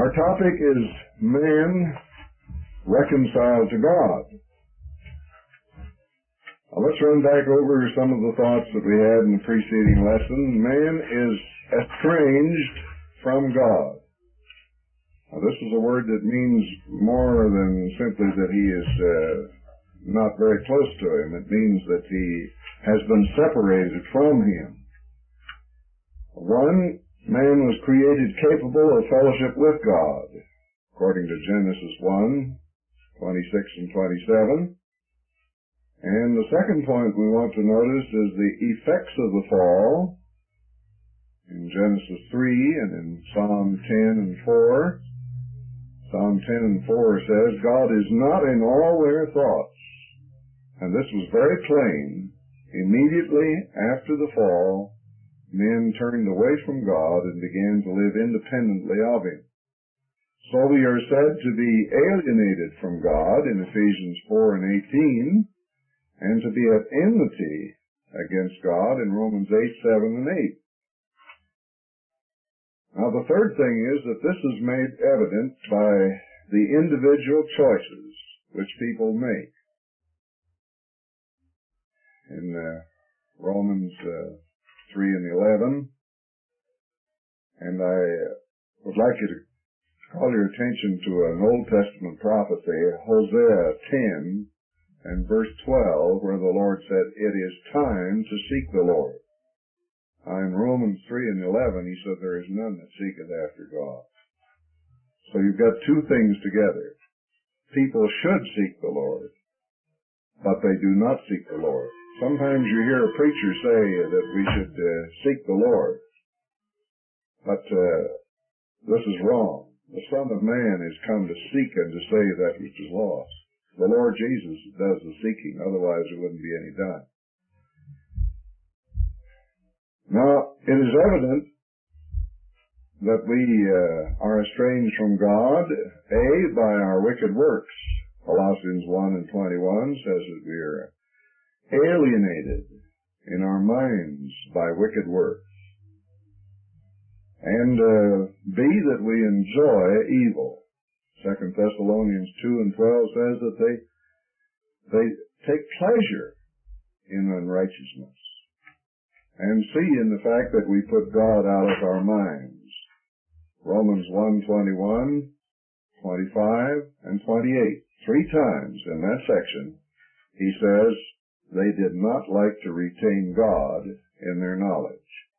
Our topic is man reconciled to God. Now let's run back over some of the thoughts that we had in the preceding lesson. Man is estranged from God. Now this is a word that means more than simply that he is not very close to him. It means that he has been separated from him. One, man was created capable of fellowship with God, according to Genesis 1:26 and 27. And the second point we want to notice is the effects of the fall in Genesis 3 and in Psalm 10 and 4. Psalm 10 and 4 says, God is not in all their thoughts. And this was very plain. Immediately after the fall, men turned away from God and began to live independently of Him. So we are said to be alienated from God in Ephesians 4 and 18, and to be at enmity against God in Romans 8, 7, and 8. Now the third thing is that this is made evident by the individual choices which people make. In Romans 3 and 11, and I would like you to call your attention to an Old Testament prophecy, Hosea 10 and verse 12, where the Lord said, it is time to seek the Lord. In Romans 3 and 11, he said, there is none that seeketh after God. So you've got two things together. People should seek the Lord, but they do not seek the Lord. Sometimes you hear a preacher say that we should seek the Lord, but this is wrong. The Son of Man is come to seek and to save that which is lost. The Lord Jesus does the seeking, otherwise there wouldn't be any done. Now, it is evident that we are estranged from God, A, by our wicked works. Colossians 1 and 21 says that we are alienated in our minds by wicked works. And B, that we enjoy evil. 2 Thessalonians 2 and 12 says that they take pleasure in unrighteousness. And C, in the fact that we put God out of our minds. Romans 1:21, 25, and 28. 3 times in that section, he says, they did not like to retain God in their knowledge.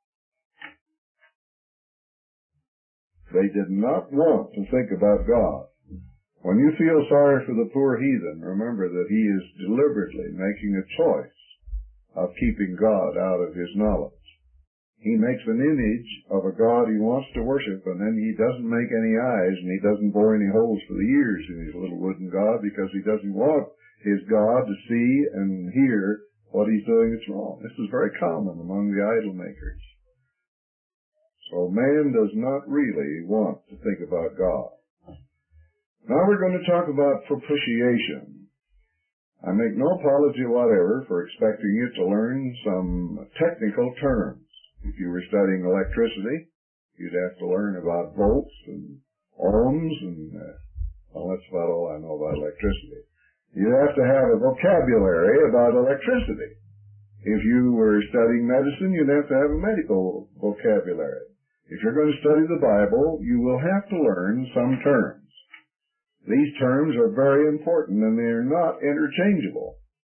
They did not want to think about God. When you feel sorry for the poor heathen, remember that he is deliberately making a choice of keeping God out of his knowledge. He makes an image of a God he wants to worship, and then he doesn't make any eyes, and he doesn't bore any holes for the ears in his little wooden God, because he doesn't want his God to see and hear what he's doing that's wrong. This is very common among the idol makers. So man does not really want to think about God. Now we're going to talk about propitiation. I make no apology whatever for expecting you to learn some technical terms. If you were studying electricity, you'd have to learn about volts and ohms, and well, that's about all I know about electricity. You'd have to have a vocabulary about electricity. If you were studying medicine, you'd have to have a medical vocabulary. If you're going to study the Bible, you will have to learn some terms. These terms are very important, and they are not interchangeable.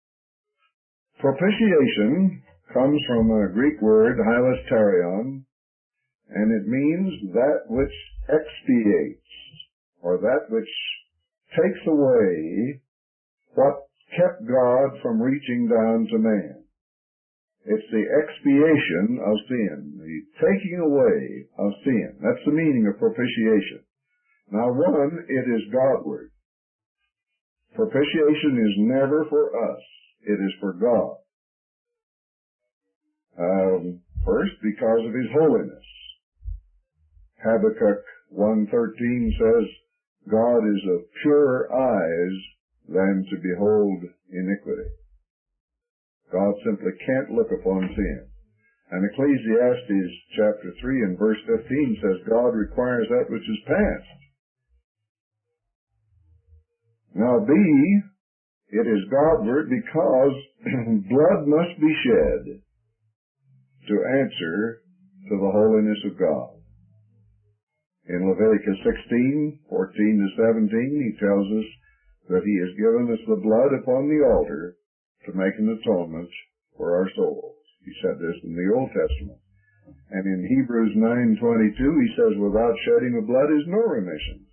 Propitiation comes from a Greek word, hilasterion, and it means that which expiates, or that which takes away what kept God from reaching down to man. It's the expiation of sin, the taking away of sin. That's the meaning of propitiation. Now, one, it is Godward. Propitiation is never for us. It is for God. First, because of His holiness. Habakkuk 1:13 says, God is of purer eyes than to behold iniquity. God simply can't look upon sin. And Ecclesiastes chapter 3 and verse 15 says God requires that which is past Now B, it is Godward because blood must be shed to answer to the holiness of God. In Leviticus 16:14 to 17, he tells us that he has given us the blood upon the altar to make an atonement for our souls. He said this in the Old Testament. And in Hebrews 9:22, he says, without shedding of blood is no remission.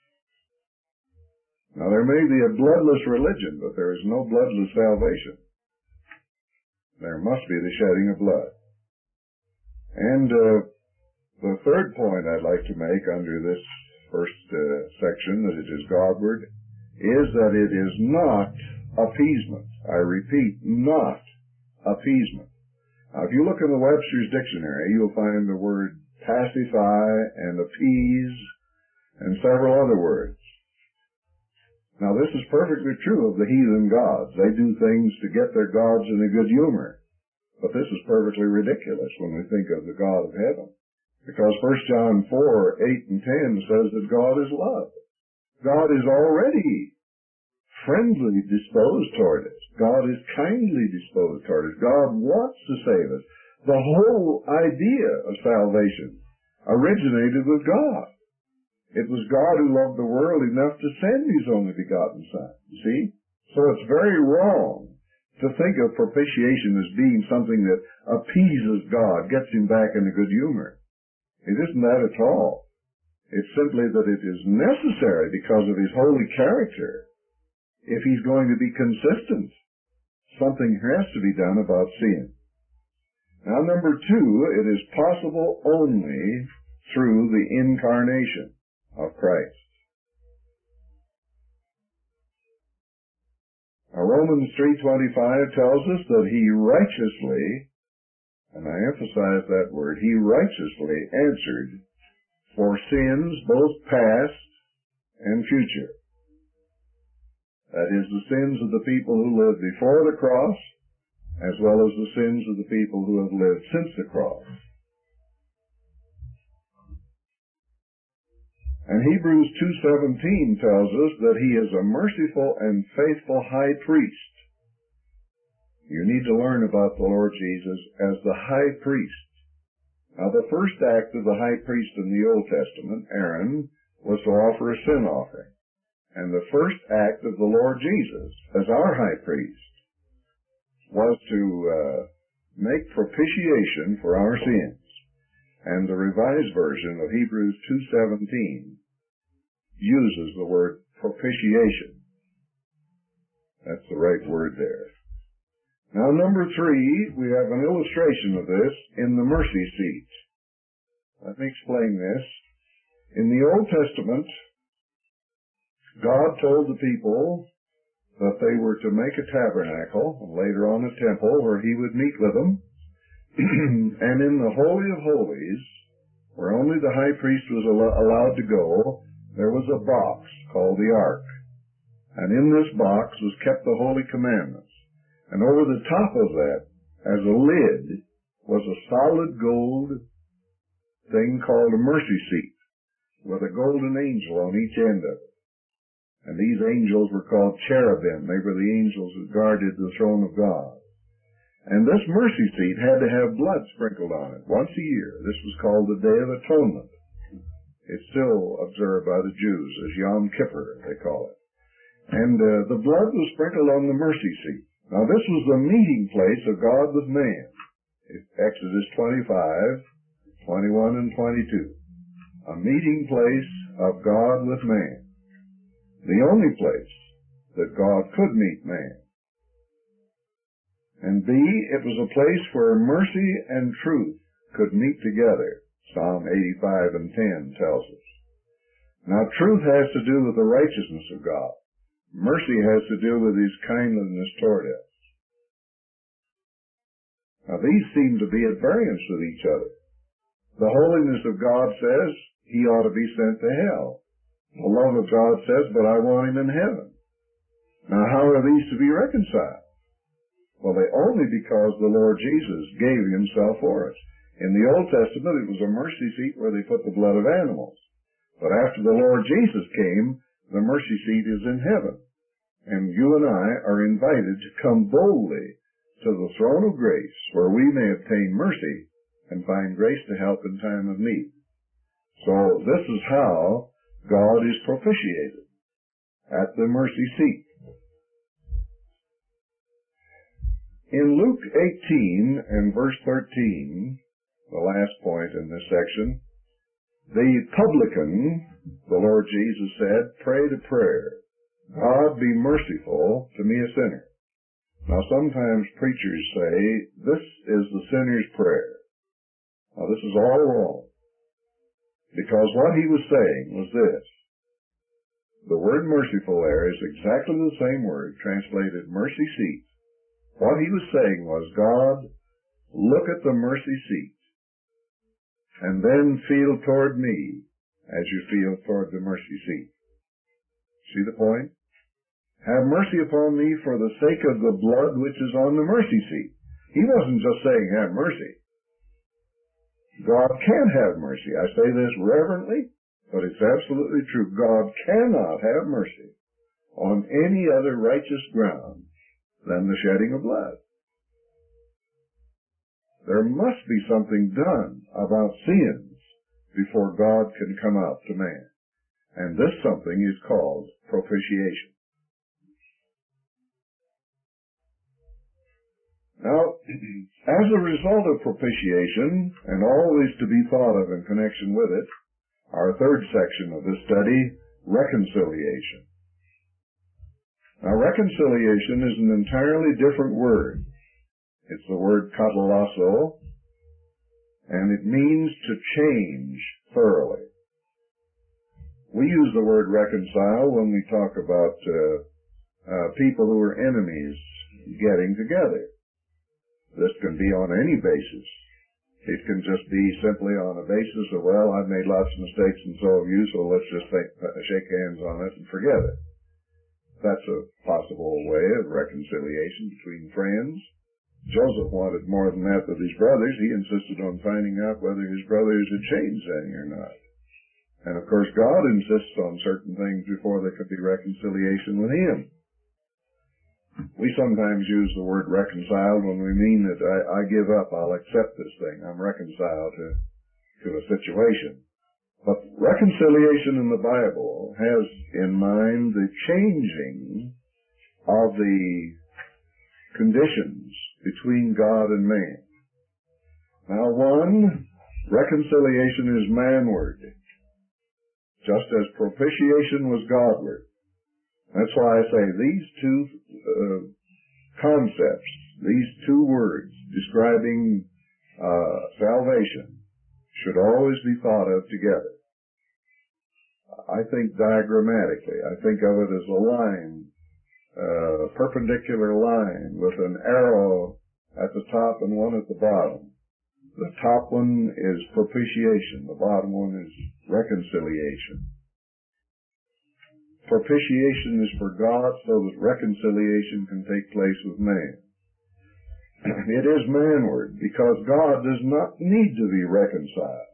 Now, there may be a bloodless religion, but there is no bloodless salvation. There must be the shedding of blood. And the third point I'd like to make under this first section, that it is Godward, is that it is not appeasement. I repeat, not appeasement. Now, if you look in the Webster's Dictionary, you'll find the word pacify and appease and several other words. Now, this is perfectly true of the heathen gods. They do things to get their gods in a good humor. But this is perfectly ridiculous when we think of the God of heaven. Because 1 John 4:8 and 10 says that God is love. God is already friendly disposed toward us. God is kindly disposed toward us. God wants to save us. The whole idea of salvation originated with God. It was God who loved the world enough to send his only begotten Son. You see? So it's very wrong to think of propitiation as being something that appeases God, gets him back in a good humor. It isn't that at all. It's simply that it is necessary because of his holy character. If he's going to be consistent, something has to be done about sin. Now, number two, it is possible only through the incarnation of Christ. Now, Romans 3:25 tells us that he righteously, and I emphasize that word, he righteously answered for sins both past and future. That is, the sins of the people who lived before the cross, as well as the sins of the people who have lived since the cross. And Hebrews 2:17 tells us that he is a merciful and faithful high priest. You need to learn about the Lord Jesus as the high priest. Now, the first act of the high priest in the Old Testament, Aaron, was to offer a sin offering. And the first act of the Lord Jesus, as our high priest, was to make propitiation for our sins. And the Revised Version of Hebrews 2:17 uses the word propitiation. That's the right word there. Now, number three, we have an illustration of this in the mercy seat. Let me explain this. In the Old Testament, God told the people that they were to make a tabernacle, and later on a temple, where he would meet with them. And in the Holy of Holies, where only the high priest was allowed to go, there was a box called the Ark. And in this box was kept the Holy Commandments. And over the top of that, as a lid, was a solid gold thing called a mercy seat, with a golden angel on each end of it. And these angels were called cherubim. They were the angels who guarded the throne of God. And this mercy seat had to have blood sprinkled on it once a year. This was called the Day of Atonement. It's still observed by the Jews as Yom Kippur, they call it. And the blood was sprinkled on the mercy seat. Now, this was the meeting place of God with man. Exodus 25:21 and 22. A meeting place of God with man. The only place that God could meet man. And B, it was a place where mercy and truth could meet together. Psalm 85:10 tells us. Now, truth has to do with the righteousness of God. Mercy has to do with his kindliness toward us. Now, these seem to be at variance with each other. The holiness of God says he ought to be sent to hell. The love of God says, but I want him in heaven. Now, how are these to be reconciled? Well, they only because the Lord Jesus gave himself for us. In the Old Testament, it was a mercy seat where they put the blood of animals. But after the Lord Jesus came, the mercy seat is in heaven. And you and I are invited to come boldly to the throne of grace, where we may obtain mercy and find grace to help in time of need. So this is how God is propitiated, at the mercy seat. In Luke 18 and verse 13, the last point in this section, the publican, the Lord Jesus said, pray the prayer, God be merciful to me a sinner. Now sometimes preachers say, this is the sinner's prayer. Now this is all wrong. Because what he was saying was this. The word merciful there is exactly the same word, translated mercy seat. What he was saying was, God, look at the mercy seat, and then feel toward me as you feel toward the mercy seat. See the point? Have mercy upon me for the sake of the blood which is on the mercy seat. He wasn't just saying have mercy. God can have mercy. I say this reverently, but it's absolutely true. God cannot have mercy on any other righteous ground than the shedding of blood. There must be something done about sins before God can come out to man. And this something is called propitiation. Now, as a result of propitiation, and always to be thought of in connection with it, our third section of this study, reconciliation. Now, reconciliation is an entirely different word. It's the word katalasso, and it means to change thoroughly. We use the word reconcile when we talk about people who are enemies getting together. This can be on any basis. It can just be simply on a basis of, well, I've made lots of mistakes and so have you, so let's just shake hands on it and forget it. That's a possible way of reconciliation between friends. Joseph wanted more than that with his brothers. He insisted on finding out whether his brothers had changed any or not. And of course, God insists on certain things before there could be reconciliation with him. We sometimes use the word reconciled when we mean that I give up, I'll accept this thing, I'm reconciled to a situation. But reconciliation in the Bible has in mind the changing of the conditions between God and man. Now, one, reconciliation is manward, just as propitiation was Godward. That's why I say these two concepts, these two words describing salvation should always be thought of together. I think diagrammatically. I think of it as a line, a perpendicular line with an arrow at the top and one at the bottom. The top one is propitiation. The bottom one is reconciliation. Propitiation is for God so that reconciliation can take place with man. It is manward because God does not need to be reconciled.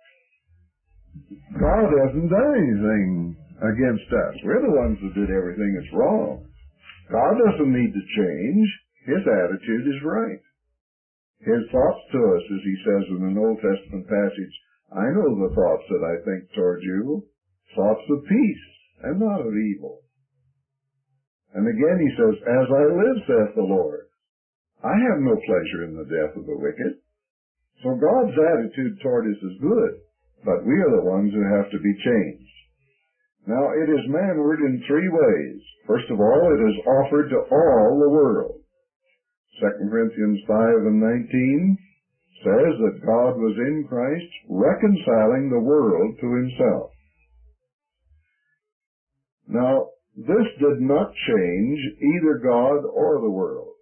God hasn't done anything against us. We're the ones that did everything that's wrong. God doesn't need to change. His attitude is right. His thoughts to us, as he says in an Old Testament passage, I know the thoughts that I think toward you, thoughts of peace and not of evil. And again he says, as I live, saith the Lord, I have no pleasure in the death of the wicked. So God's attitude toward us is good, but we are the ones who have to be changed. Now, it is manward in three ways. First of all, it is offered to all the world. 2 Corinthians 5 and 19 says that God was in Christ reconciling the world to himself. Now, this did not change either God or the world.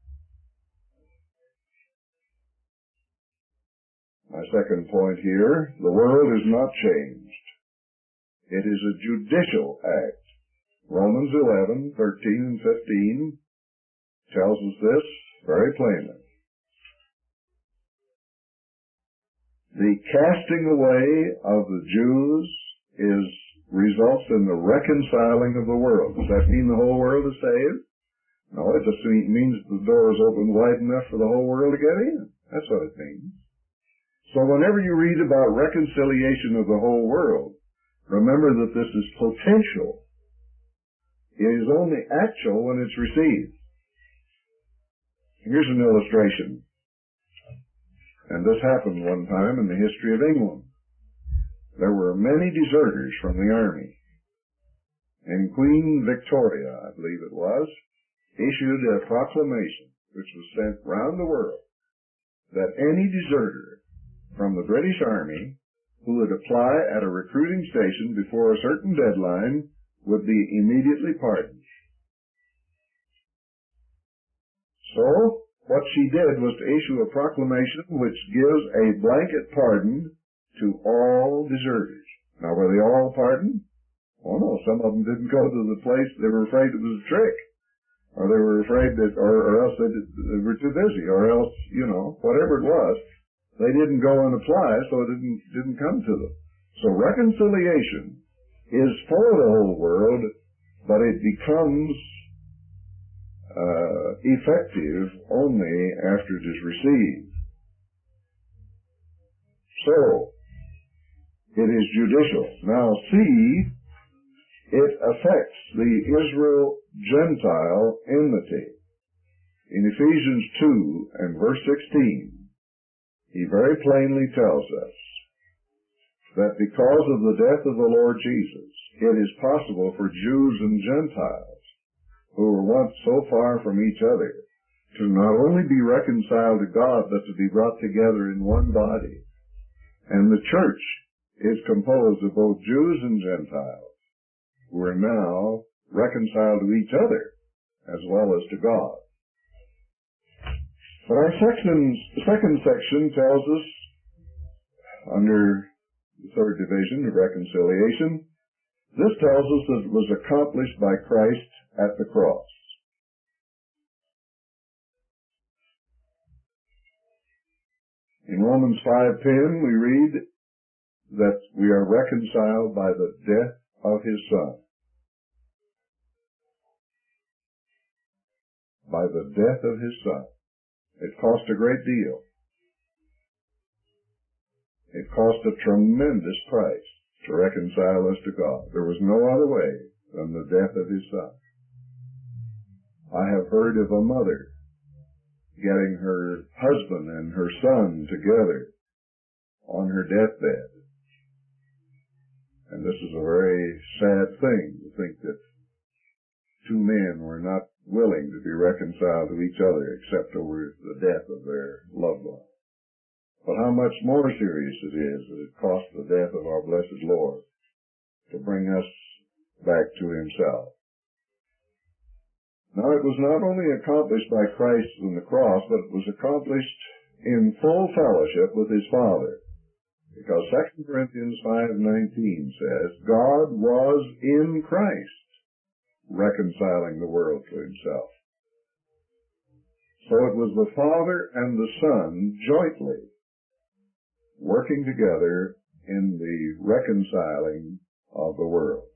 My second point here, the world is not changed. It is a judicial act. Romans 11, 13 and 15 tells us this very plainly. The casting away of the Jews is results in the reconciling of the world. Does that mean the whole world is saved? No, it just means the door is open wide enough for the whole world to get in. That's what it means. So whenever you read about reconciliation of the whole world, remember that this is potential. It is only actual when it's received. Here's an illustration. And this happened one time in the history of England. There were many deserters from the army. And Queen Victoria, I believe it was, issued a proclamation which was sent round the world that any deserter from the British Army who would apply at a recruiting station before a certain deadline would be immediately pardoned. So, what she did was to issue a proclamation which gives a blanket pardon to all deserters. Now, were they all pardoned? Oh no, some of them didn't go to the place. They were afraid it was a trick. Or they were afraid that, or else they were too busy, or else, whatever it was, they didn't go and apply, so it didn't come to them. So reconciliation is for the whole world, but it becomes effective only after it is received. So, it is judicial. Now, see, it affects the Israel-Gentile enmity. In Ephesians 2 and verse 16, he very plainly tells us that because of the death of the Lord Jesus, it is possible for Jews and Gentiles who were once so far from each other to not only be reconciled to God, but to be brought together in one body. And the church is composed of both Jews and Gentiles who are now reconciled to each other as well as to God. But our second section tells us, under the third division of reconciliation, this tells us that it was accomplished by Christ at the cross. In Romans 5:10 we read that we are reconciled by the death of his Son. By the death of his Son. It cost a great deal. It cost a tremendous price to reconcile us to God. There was no other way than the death of his Son. I have heard of a mother getting her husband and her son together on her deathbed. And this is a very sad thing to think that two men were not willing to be reconciled to each other except over the death of their loved one. But how much more serious it is that it cost the death of our blessed Lord to bring us back to himself. Now, it was not only accomplished by Christ on the cross, but it was accomplished in full fellowship with his Father. Because 2 Corinthians 5:19 says, God was in Christ reconciling the world to himself. So it was the Father and the Son jointly working together in the reconciling of the world.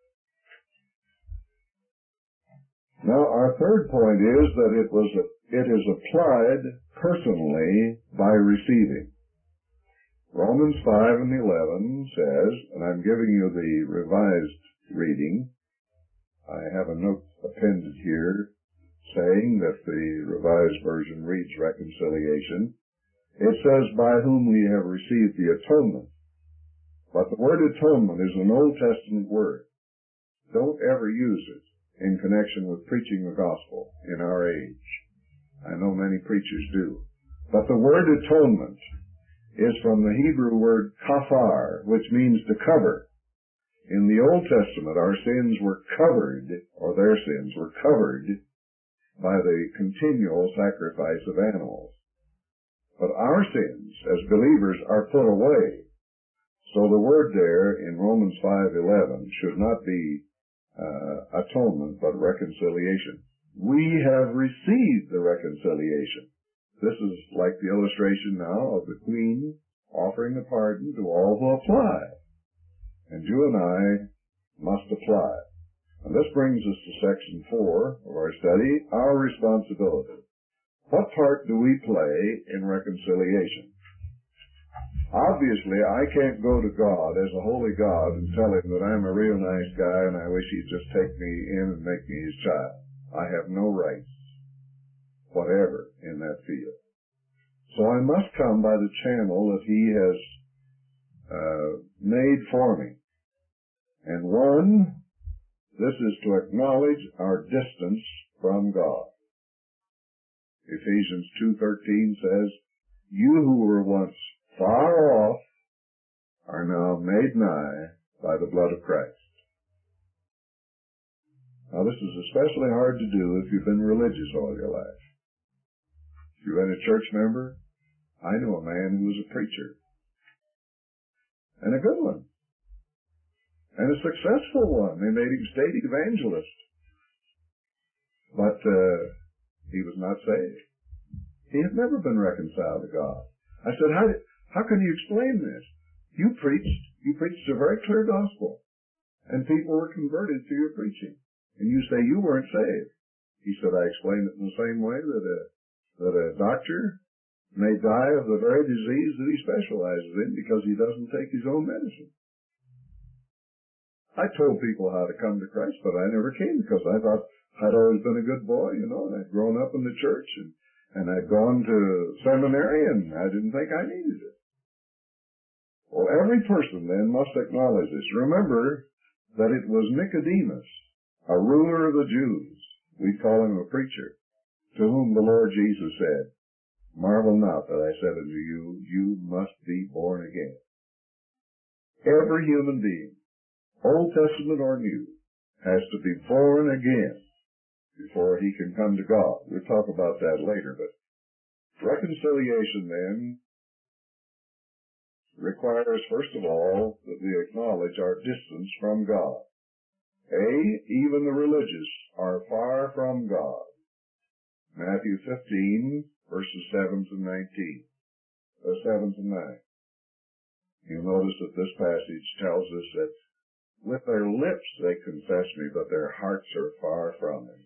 Now, our third point is that it is applied personally by receiving. Romans 5 and 11 says, and I'm giving you the revised reading. I have a note appended here saying that the revised version reads reconciliation. It says, by whom we have received the atonement. But the word atonement is an Old Testament word. Don't ever use it in connection with preaching the gospel in our age. I know many preachers do. But the word atonement is from the Hebrew word kafar, which means to cover. In the Old Testament, our sins were covered, or their sins were covered, by the continual sacrifice of animals. But our sins, as believers, are put away. So the word there in Romans 5:11 should not be atonement, but reconciliation. We have received the reconciliation. This is like the illustration now of the Queen offering a pardon to all who apply. And you and I must apply. And this brings us to section 4 of our study, our responsibility. What part do we play in reconciliation? Obviously, I can't go to God as a holy God and tell him that I'm a real nice guy and I wish he'd just take me in and make me his child. I have no rights whatever in that field. So I must come by the channel that he has made for me. And one, this is to acknowledge our distance from God. Ephesians 2:13 says, "You who were once far off are now made nigh by the blood of Christ." Now this is especially hard to do if you've been religious all your life. If you've been a church member, I knew a man who was a preacher. And a good one. And a successful one. They made him state evangelist. But he was not saved. He had never been reconciled to God. I said, how can you explain this? You preached a very clear gospel. And people were converted through your preaching. And you say you weren't saved. He said, I explained it in the same way that a doctor may die of the very disease that he specializes in because he doesn't take his own medicine. I told people how to come to Christ, but I never came because I thought I'd always been a good boy, and I'd grown up in the church, and I'd gone to seminary, and I didn't think I needed it. Well, every person then must acknowledge this. Remember that it was Nicodemus, a ruler of the Jews, we call him a preacher, to whom the Lord Jesus said, "Marvel not that I said unto you, you must be born again." Every human being, Old Testament or New, has to be born again before he can come to God. We'll talk about that later, but reconciliation then requires, first of all, that we acknowledge our distance from God. Even the religious are far from God. Matthew 15, verses 7 to 19. 7 to 9. You'll notice that this passage tells us that with their lips they confess me, but their hearts are far from me.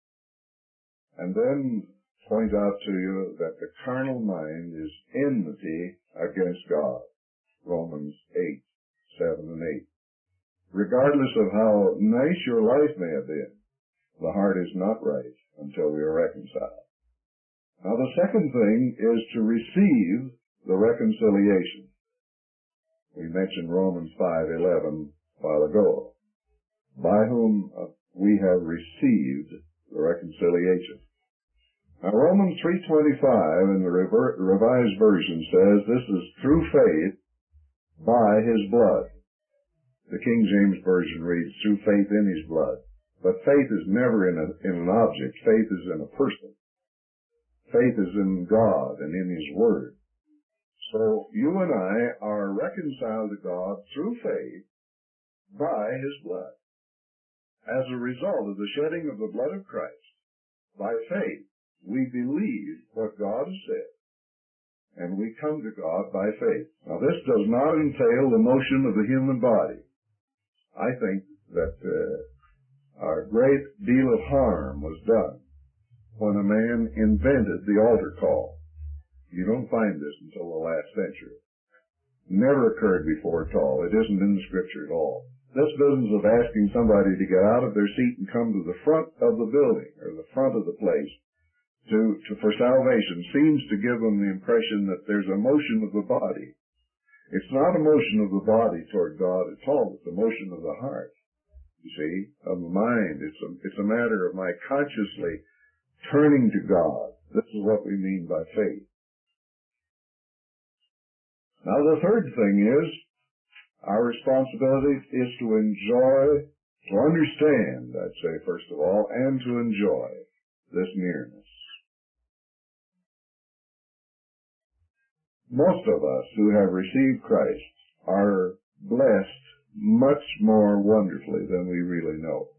And then point out to you that the carnal mind is enmity against God. Romans 8, 7 and 8. Regardless of how nice your life may have been, the heart is not right until we are reconciled. Now the second thing is to receive the reconciliation. We mentioned Romans 5:11 a while ago, by whom we have received the reconciliation. Now Romans 3:25 in the Revised Version says this is through faith by his blood. The King James Version reads through faith in his blood. But faith is never in an object. Faith is in a person. Faith is in God and in his word. So you and I are reconciled to God through faith by his blood. As a result of the shedding of the blood of Christ, by faith, we believe what God has said. And we come to God by faith. Now this does not entail the motion of the human body. I think that a great deal of harm was done when a man invented the altar call. You don't find this until the last century. Never occurred before at all. It isn't in the Scripture at all. This business of asking somebody to get out of their seat and come to the front of the building or the front of the place for salvation seems to give them the impression that there's a motion of the body. It's not a motion of the body toward God at all. It's a motion of the heart. You see, of the mind. It's a matter of my consciously turning to God. This is what we mean by faith. Now the third thing is, our responsibility is to enjoy, to understand, I'd say first of all, and to enjoy this nearness. Most of us who have received Christ are blessed much more wonderfully than we really know.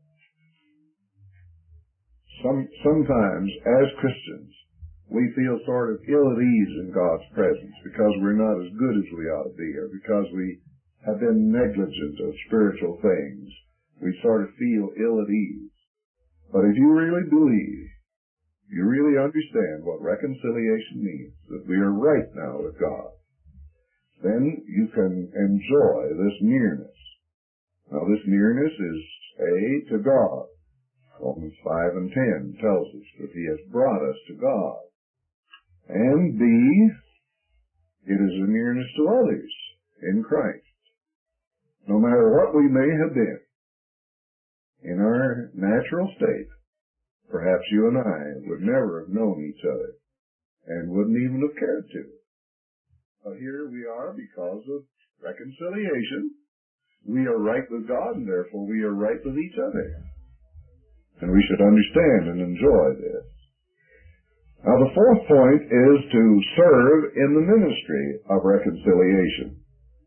Sometimes, as Christians, we feel sort of ill at ease in God's presence because we're not as good as we ought to be, or because we have been negligent of spiritual things, we sort of feel ill at ease. But if you really believe, you really understand what reconciliation means, that we are right now with God, then you can enjoy this nearness. Now this nearness is A, to God. Romans 5 and 10 tells us that He has brought us to God. And B, it is a nearness to others in Christ. No matter what we may have been in our natural state, perhaps you and I would never have known each other and wouldn't even have cared to. But here we are because of reconciliation. We are right with God, and therefore we are right with each other. And we should understand and enjoy this. Now the fourth point is to serve in the ministry of reconciliation.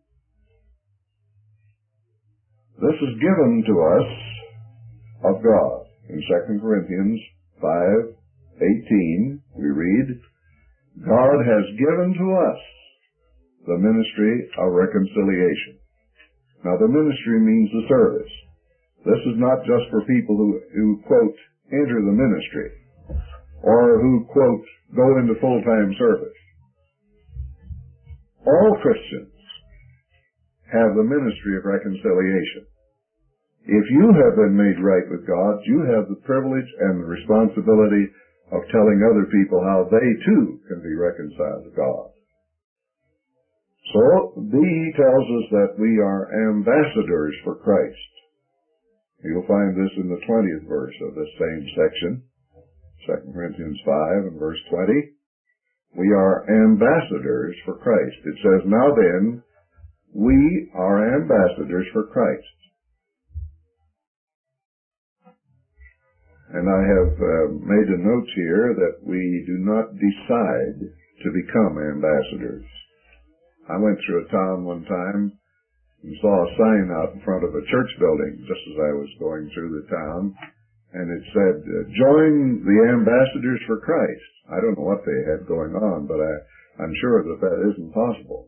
This is given to us of God. In 2 Corinthians 5:18 we read, God has given to us the ministry of reconciliation. Now the ministry means the service. This is not just for people who quote, enter the ministry, or who, quote, go into full-time service. All Christians have the ministry of reconciliation. If you have been made right with God, you have the privilege and the responsibility of telling other people how they too can be reconciled to God. So, B tells us that we are ambassadors for Christ. You'll find this in the 20th verse of this same section, 2 Corinthians 5 and verse 20. We are ambassadors for Christ. It says, now then, we are ambassadors for Christ. And I have made a note here that we do not decide to become ambassadors. I went through a town one time and saw a sign out in front of a church building just as I was going through the town, and it said, join the ambassadors for Christ. I don't know what they had going on, but I'm sure that isn't possible.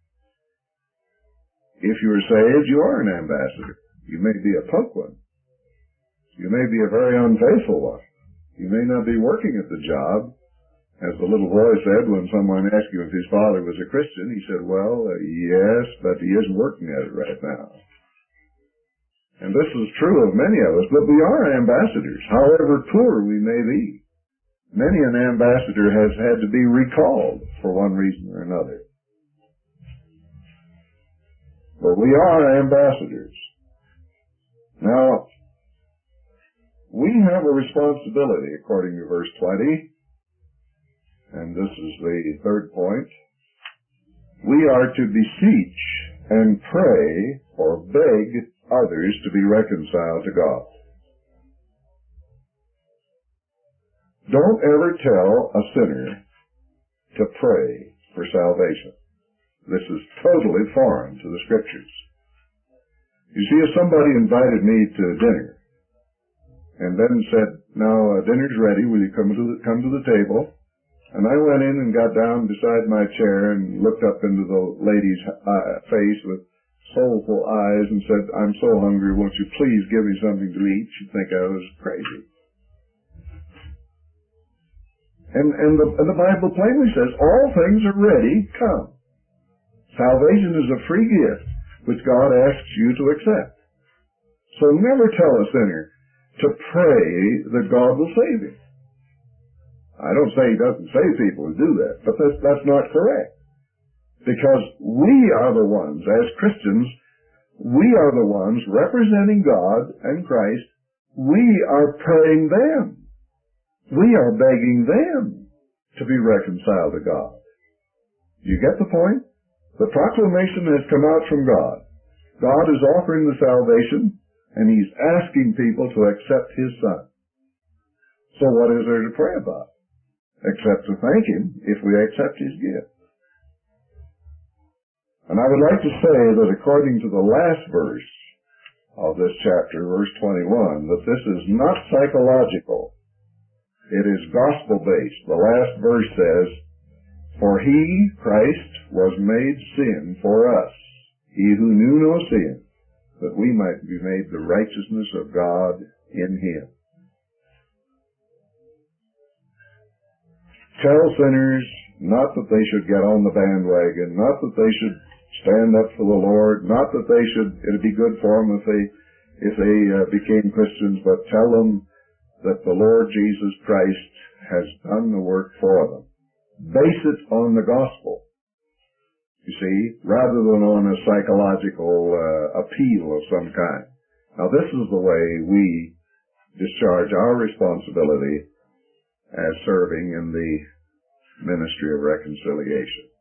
If you are saved, you are an ambassador. You may be a punk one. You may be a very unfaithful one. You may not be working at the job. As the little boy said when someone asked him if his father was a Christian, he said, well, yes, but he isn't working at it right now. And this is true of many of us, but we are ambassadors, however poor we may be. Many an ambassador has had to be recalled for one reason or another. But we are ambassadors. Now, we have a responsibility, according to verse 20, and this is the third point. We are to beseech and pray or beg others to be reconciled to God. Don't ever tell a sinner to pray for salvation. This is totally foreign to the Scriptures. You see, if somebody invited me to dinner and then said, now dinner's ready, will you come to the table? And I went in and got down beside my chair and looked up into the lady's face with soulful eyes and said, I'm so hungry, won't you please give me something to eat? She'd think I was crazy. And the Bible plainly says, all things are ready, come. Salvation is a free gift which God asks you to accept. So never tell a sinner to pray that God will save him. I don't say He doesn't save people who do that, but that's not correct. Because we are the ones, as Christians, we are the ones representing God and Christ. We are praying them. We are begging them to be reconciled to God. You get the point? The proclamation has come out from God. God is offering the salvation, and He's asking people to accept His Son. So what is there to pray about? Except to thank Him if we accept His gift. And I would like to say that according to the last verse of this chapter, verse 21, that this is not psychological. It is gospel-based. The last verse says, for He, Christ, was made sin for us, He who knew no sin, that we might be made the righteousness of God in Him. Tell sinners not that they should get on the bandwagon, not that they should stand up for the Lord, not that they should, it'd be good for them if they became Christians, but tell them that the Lord Jesus Christ has done the work for them. Base it on the gospel, you see, rather than on a psychological appeal of some kind. Now, this is the way we discharge our responsibility as serving in the ministry of reconciliation.